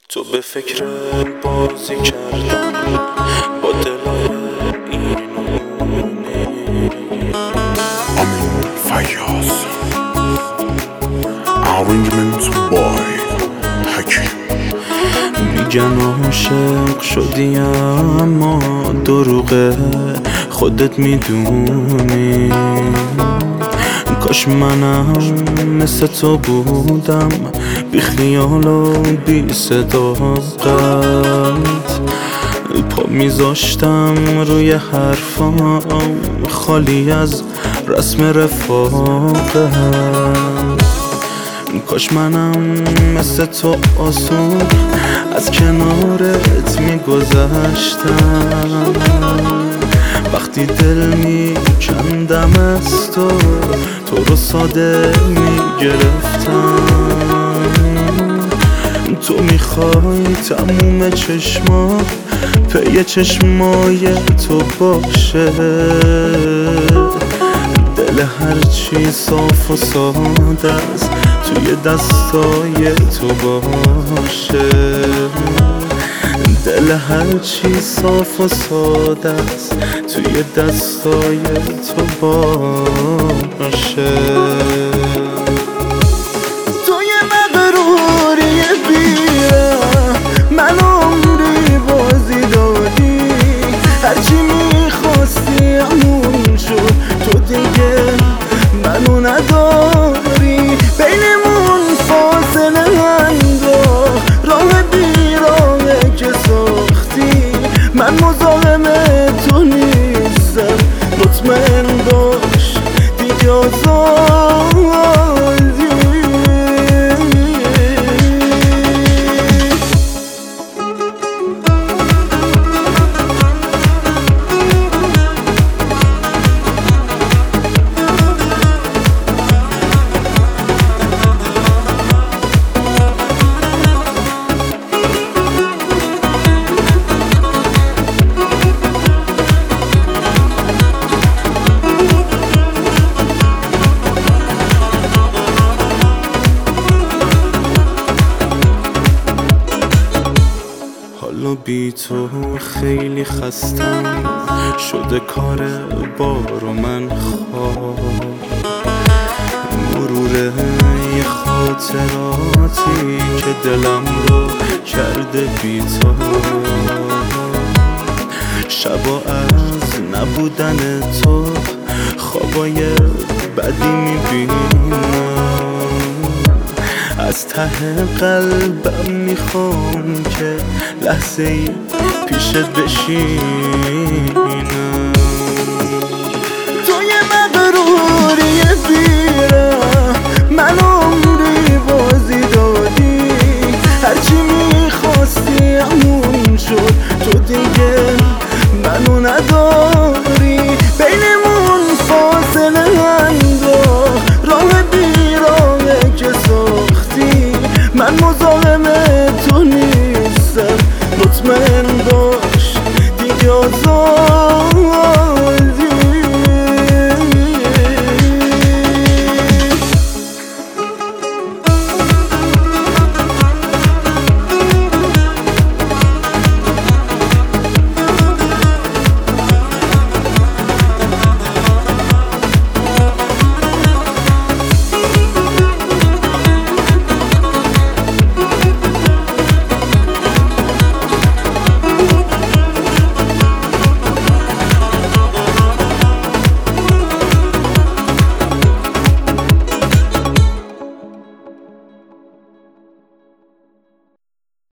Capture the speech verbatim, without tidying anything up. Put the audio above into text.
تو به فکر بازی کردن با دلای اینونه. امین فیاض Arrangement boy حکیم. میگن عاشق شدی اما دروغه، خودت میدونی. کاش منم مثل تو بودم، بی خیال و بی صداقت، پا میذاشتم روی حرفام خالی از رسم رفاقت. کاش منم مثل تو آسون از کنارت میگذشتم، وقتی دل میکندم از تو تو رو ساده میگرفتم. تو میخوای تموم چشما پی چشمای تو باشه، دل هرچی صاف و ساده است توی دستای تو باشه. دل هرچی صاف و ساده است توی دستای تو باشه. توی مغروری بیره من عمری بازی دادی، هرچی میخواستی همون شد، تو دیگه منو نداری. بینمون فاصله انداخت راه بیراهه که ساختی، من مزاحم تو نیستم، مطمئن باش دیگه آزادی. حالا بی تو خیلی خستم، شده کار بار و من خواب، مرور یه خاطراتی که دلم رو کرده بی تو. شبا از نبودن تو خوابای بدی میبینم، از ته قلبم میخوام که لحظه ای پیشت بشینم. توی مغروری بیره من عمری بازی دادی، هرچی میخواستی همون شد، تو دیگه منو نداری. بینمون فاصله انداخت راه بیراهه که ساختی، من